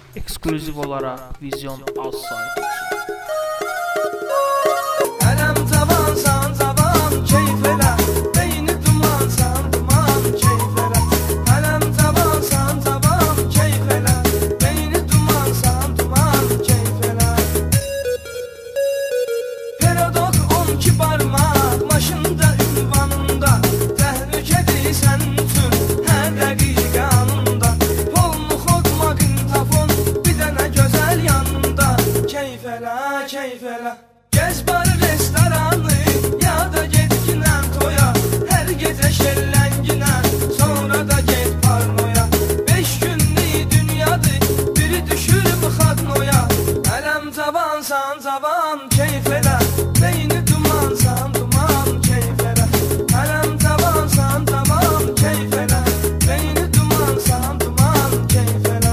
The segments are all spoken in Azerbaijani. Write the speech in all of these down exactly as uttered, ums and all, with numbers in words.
Eksklüziv olaraq Vizyon az saytı üçün. Ələm cavansan cavan keyf elə, beyni dumansan duman keyf elə. Ələm cavansan cavan keyf elə, beyni dumansan duman keyf elə. Perodok on iki barmaq maşında ünvanında, təhlükədir sənin üçün hər dəqiqə anında. Polmu xod maqnitofon bir dənə gözəl yanında, keyf elə keyf elə. Gez barı restoranı, ya da get ginən toya, hər gecə şellənginən, sonra da get parnoya. Beş günlük dünyadır, biri düşür bu xadnoya. Ələm cavansan cavan keyf elə, beyni dumansan duman keyf elə. Ələm cavansan cavan keyf elə, beyni dumansan duman keyf elə.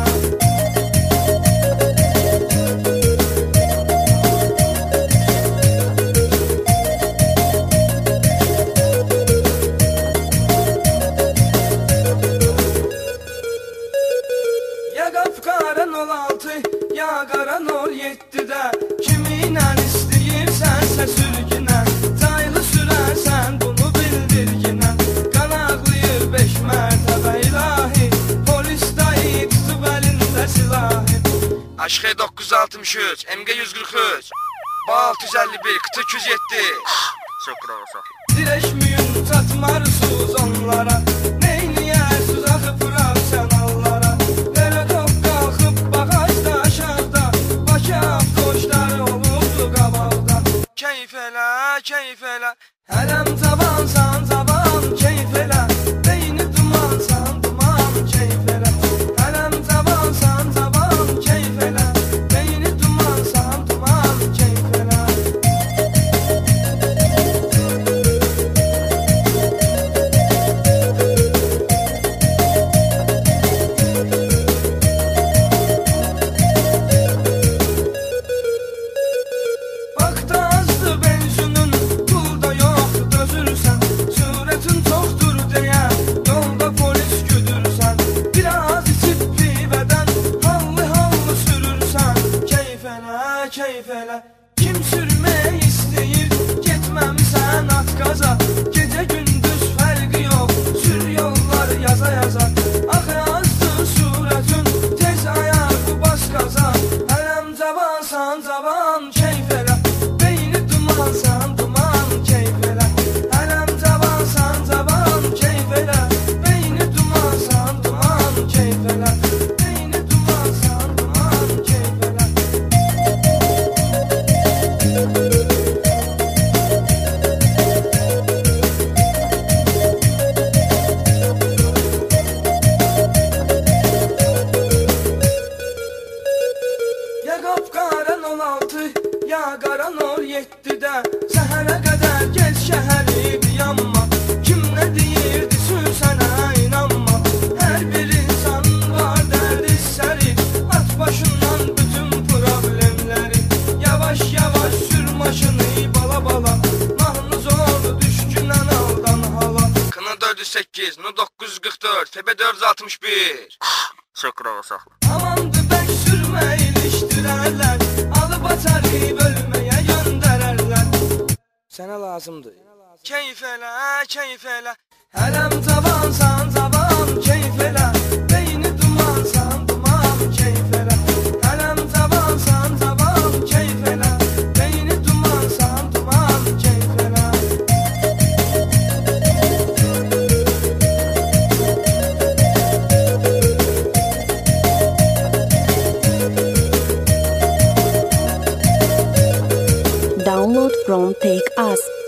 Ya qapqaran on altı, ya qaran on yeddidə, kiminlə istəyirsənsə sürgünə, caylı sürərsən bunu bildirginə. Qanaqlayır beş mərtəbə ilahi, polis dayı tutub əlində silahı. H X doqquz yüz altmış üç, M G yüz qırx üç, B altı yüz əlli bir, Q T iki yüz yeddi. Şükür Dirəşməyin çatmarsız onlara, neyniyərsiniz axı professionallara. Perodok qalxıb bağajda aşağıda, Bakı avtoşları olubdu qabaqda. Keyf elə, keyf elə. Ələm cavansan cavan keyf elə, beyni dumansan duman keyf elə. Ələm cavansan cavan keyf elə, beyni dumansan duman keyf elə. Bakda azdı benzinin, pulda yox dözürsən. Sürətin çoxdur deyə yolda polis güdürsən. Biraz içib pivədən hallı hallı sürürsən. Keyf elə, keyf elə. Kim sürmək istəyir, getməmisən at qaza. Gecə gündüz fərqi yox, sür yollar yaza yaza. Axı azdı sürətin, tez ayağı bas qaza. Ələm cavansan cavan keyf elə, beyni dumansan duman keyf elə. Ələm cavansan cavan keyf elə, beyni dumansan duman keyf elə. Beyni dumansan duman keyf elə. Ya qapqaran on altı, ya qaran on yeddidə, səhərə qədər gez şəhəri dayanma. Kim nə deyirdi sənə inanma. Hər bir insanın var dərdi səri, at başından bütün problemləri. Yavaş yavaş sür maşını bala bala, mahnı zor düşkünən aldan hala. K N dörd yüz səkkiz, N doqquz yüz qırx dörd, F B dörd yüz altmış bir. Şükür olsun. Amandı bək sürmə ilişdirərlər, alıb açarı bölməyə göndərərlər. Sənə lazımdır. Keyf elə, keyf elə. Ələm cavansan cavan keyf elə, beyni dumansan duman keyf elə. Ələm cavansan cavan keyf elə, beyni dumansan duman keyf elə. Download from Take Us.